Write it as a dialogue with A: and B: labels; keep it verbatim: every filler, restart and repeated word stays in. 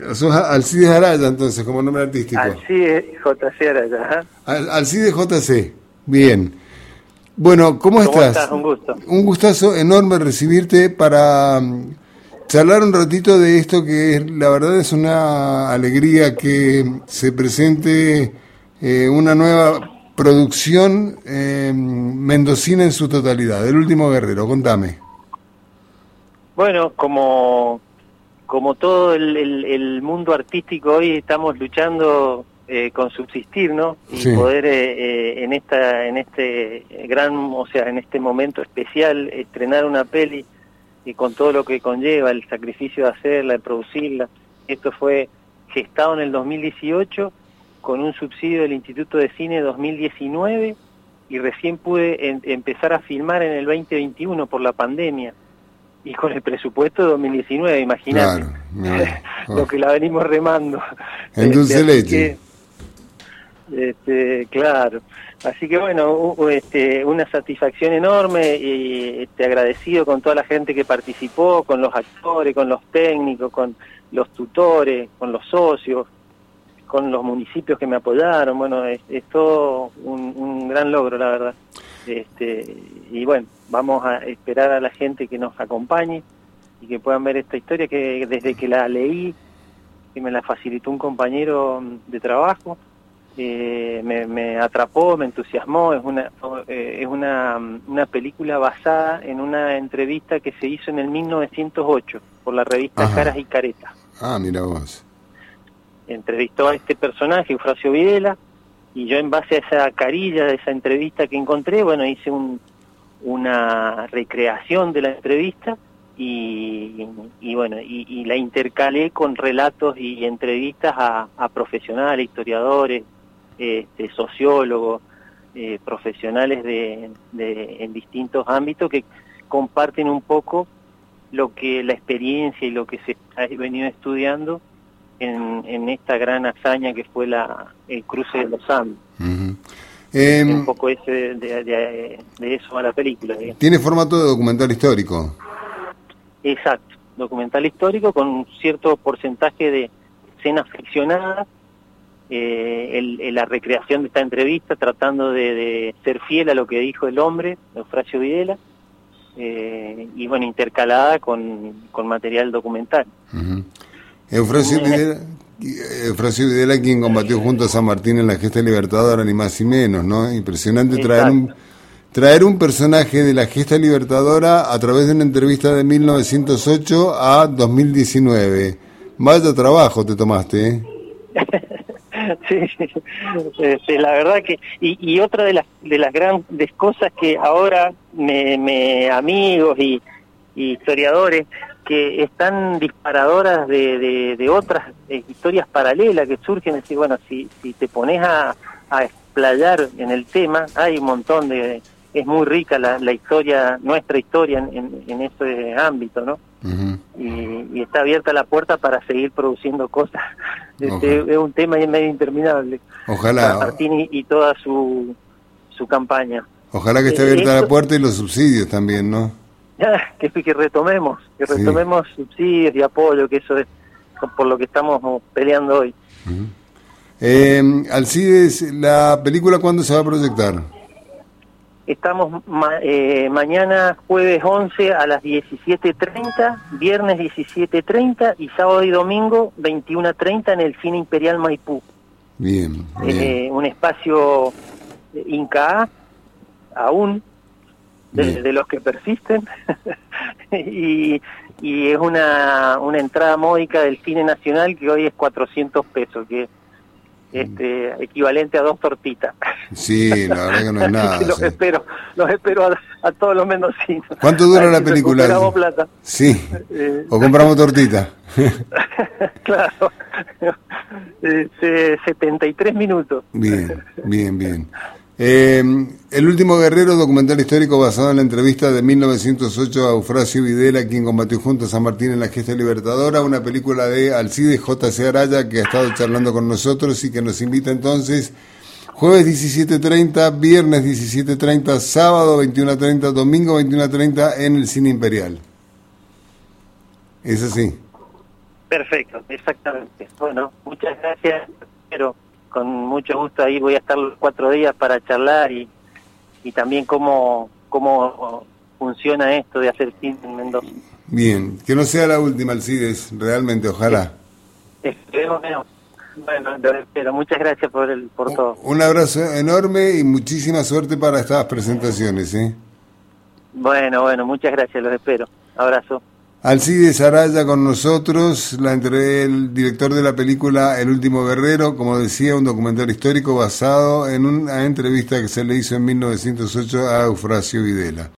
A: Sos Alcides Araya, entonces, como nombre artístico.
B: Alcides J C Araya. ¿eh?
A: Al, Alcides J C. Bien. Bueno, ¿cómo, ¿Cómo estás?
B: estás? Un gusto.
A: Un gustazo enorme recibirte para um, charlar un ratito de esto que es, la verdad es una alegría que se presente eh, una nueva producción eh, mendocina en su totalidad. El último guerrero, contame.
B: Bueno, como, como todo el, el, el mundo artístico hoy estamos luchando eh, con subsistir, ¿no? Y sí. poder eh, eh, en esta en este gran, o sea, en este momento especial estrenar una peli y con todo lo que conlleva, el sacrificio de hacerla, de producirla. Esto fue gestado en el dos mil dieciocho con un subsidio del Instituto de Cine dos mil diecinueve y recién pude en, empezar a filmar en el veinte veintiuno por la pandemia. Y con el presupuesto de dos mil diecinueve, imagínate, claro, no. lo que la venimos remando.
A: En dulce este, leche.
B: Que, este, claro. Así que bueno, este, una satisfacción enorme y este, agradecido con toda la gente que participó, con los actores, con los técnicos, con los tutores, con los socios, con los municipios que me apoyaron. Bueno, es, es todo un, un gran logro, la verdad. Este, y bueno, vamos a esperar a la gente que nos acompañe y que puedan ver esta historia que desde que la leí, que me la facilitó un compañero de trabajo, eh, me, me atrapó, me entusiasmó. Es una eh, es una, una película basada en una entrevista que se hizo en el mil novecientos ocho por la revista Ajá. Caras y Caretas.
A: Ah, mira vos.
B: Entrevistó a este personaje, Eufrasio Videla, y yo en base a esa carilla de esa entrevista que encontré, bueno, hice un, una recreación de la entrevista y, y bueno, y, y la intercalé con relatos y entrevistas a, a profesionales, historiadores, este, sociólogos, eh, profesionales de, de, en distintos ámbitos que comparten un poco lo que la experiencia y lo que se ha venido estudiando En, en esta gran hazaña que fue la el cruce de los Andes. Uh-huh. eh, un poco ese de, de, de, de eso a la película. Digamos.
A: ¿Tiene formato de documental histórico?
B: Exacto, documental histórico con un cierto porcentaje de escenas ficcionadas, eh, el, el, la recreación de esta entrevista tratando de, de ser fiel a lo que dijo el hombre, Eufrasio Videla, eh, y bueno, intercalada con, con material documental.
A: Uh-huh. Eufrasio Videla, Eufrasio Videla, quien combatió junto a San Martín en la gesta libertadora, ni más ni menos, ¿no? Impresionante traer un, traer un personaje de la gesta libertadora a través de una entrevista de mil novecientos ocho a dos mil diecinueve. Vaya trabajo te tomaste, ¿eh?
B: Sí, este, la verdad que... Y, y otra de las de las grandes cosas que ahora me, me amigos y, y historiadores que están disparadoras de, de, de otras eh, historias paralelas que surgen, es decir, bueno, si, si te pones a, a explayar en el tema, hay un montón de... Es muy rica la, la historia, nuestra historia en, en, en ese ámbito, ¿no? Uh-huh. Y, y está abierta la puerta para seguir produciendo cosas. Este, es un tema medio interminable.
A: Ojalá.
B: Martín y, y toda su, su campaña.
A: Ojalá que esté abierta eh, la puerta y los subsidios también, ¿no?
B: Que, que retomemos, que retomemos sí. subsidios y apoyo, que eso es por lo que estamos peleando hoy.
A: Uh-huh. eh, Alcides, ¿la película cuándo se va a proyectar?
B: Estamos ma eh, mañana jueves once a las diecisiete treinta, viernes diecisiete treinta y sábado y domingo veintiuno treinta en el Cine Imperial Maipú.
A: Bien, bien.
B: Eh, un espacio Inca A, aún, de, de los que persisten, y, y es una, una entrada módica del Cine Nacional que hoy es cuatrocientos pesos, que este equivalente a dos tortitas.
A: Sí, la verdad que no es nada.
B: los
A: sí.
B: espero, los espero a, a todos los mendocinos.
A: ¿Cuánto dura la película?
B: Compramos plata.
A: Sí, eh, o compramos tortita.
B: Claro, este, setenta y tres minutos.
A: Bien, bien, bien. Eh, El último guerrero, documental histórico basado en la entrevista de mil novecientos ocho a Eufrasio Videla, quien combatió junto a San Martín en la gesta libertadora, una película de Alcides J C Araya, que ha estado charlando con nosotros y que nos invita entonces jueves diecisiete treinta, viernes diecisiete treinta, sábado veintiuno treinta, domingo veintiuno treinta en el Cine Imperial. ¿Es así?
B: Perfecto, exactamente. Bueno, muchas gracias, pero con mucho gusto ahí voy a estar los cuatro días para charlar y, y también cómo, cómo funciona esto de hacer cine en Mendoza.
A: Bien, que no sea la última, Alcides, realmente, ojalá.
B: Esperemos que no. Bueno, lo espero. Muchas gracias por el por todo.
A: Un abrazo enorme y muchísima suerte para estas presentaciones, ¿eh?
B: Bueno, bueno, muchas gracias, los espero. Abrazo.
A: Alcides Araya con nosotros, la entre el director de la película El Último Guerrero, como decía, un documental histórico basado en una entrevista que se le hizo en mil novecientos ocho a Eufrasio Videla.